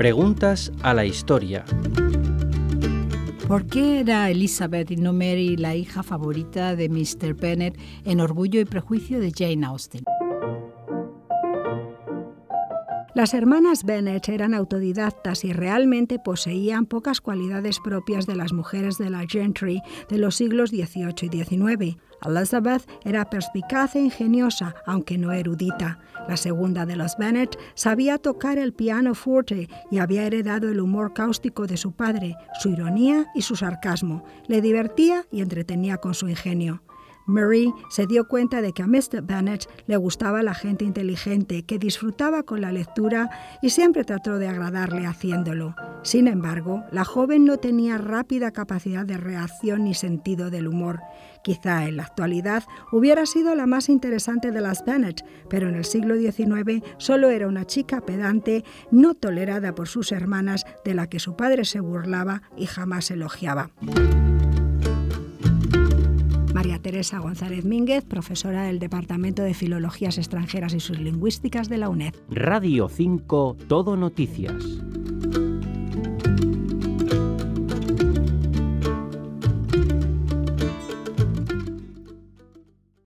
Preguntas a la historia. ¿Por qué era Elizabeth y no Mary la hija favorita de Mr. Bennet en Orgullo y Prejuicio de Jane Austen? Las hermanas Bennet eran autodidactas y realmente poseían pocas cualidades propias de las mujeres de la gentry de los siglos XVIII y XIX. Elizabeth era perspicaz e ingeniosa, aunque no erudita. La segunda de los Bennet sabía tocar el pianoforte y había heredado el humor cáustico de su padre, su ironía y su sarcasmo. Le divertía y entretenía con su ingenio. Mary se dio cuenta de que a Mr. Bennet le gustaba la gente inteligente, que disfrutaba con la lectura y siempre trató de agradarle haciéndolo. Sin embargo, la joven no tenía rápida capacidad de reacción ni sentido del humor. Quizá en la actualidad hubiera sido la más interesante de las Bennet, pero en el siglo XIX solo era una chica pedante, no tolerada por sus hermanas, de la que su padre se burlaba y jamás elogiaba. María Teresa González Mínguez, profesora del Departamento de Filologías Extranjeras y Sublingüísticas de la UNED. Radio 5 Todo Noticias.